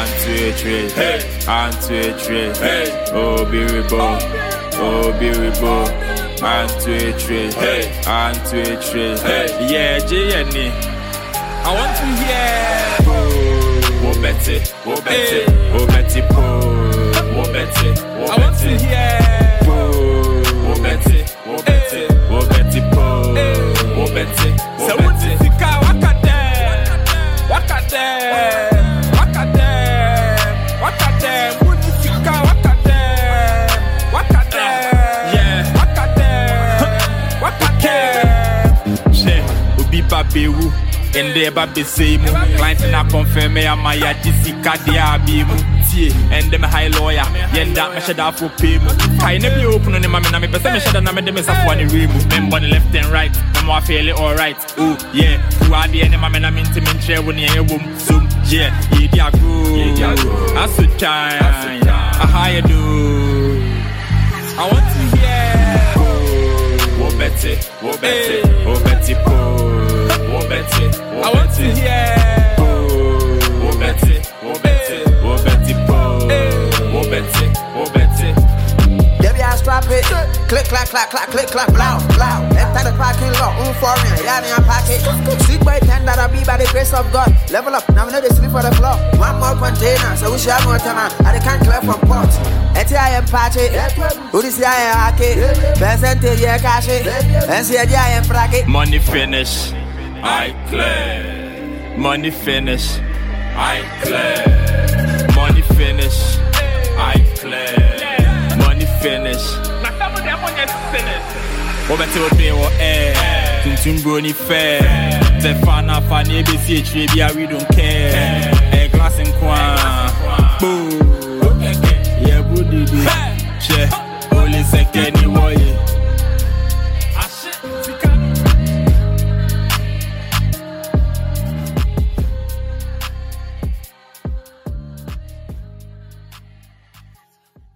Antwitry, Antwitry, oh beautiful, Antwitry, Antwitry, yeah, Jenny. I want to hear. Oh Betty, oh Betty, oh Betty, oh Betty, I want to hear. Oh Betty, oh Betty, oh Betty, oh Betty, so what is the car? Babewu and the baby say mu client na confirm me am ya disika dia bi mu tie and them high lawyer yenda me sheda for pay mu kai na bi open no ma me na me pese me sheda na me dem safo ani we mu member the left and right me mo feel it all right oh yeah who are the any ma me na me ntimi ntre wo ne ewom so yeah ye dia go aso time a higher do I want to hear oh Betty oh Betty oh Betty Betty, I want to hear. Oh Betty, oh Betty, oh Betty, oh Betty, oh Betty. Debbie, I strap it. Click, clack, clack, clack, click, clack, loud, loud. Enter the parking lot, foreign, yeah, in your pocket. Sleep by 10 that'll be by the grace of God. Level up, now we know they sleep for the floor. One more container, so we share more time. I can't clear from port. I am patchy. Who is I am hacky? Percentage, yeah, cash it. And see, I am bracket. Money finish. I clear. Money finish. I clear. Money finish. I clear. Money finish. What better would be or air? Tuntum brony fair. The fana funny BCH, we don't care. A glass in quan.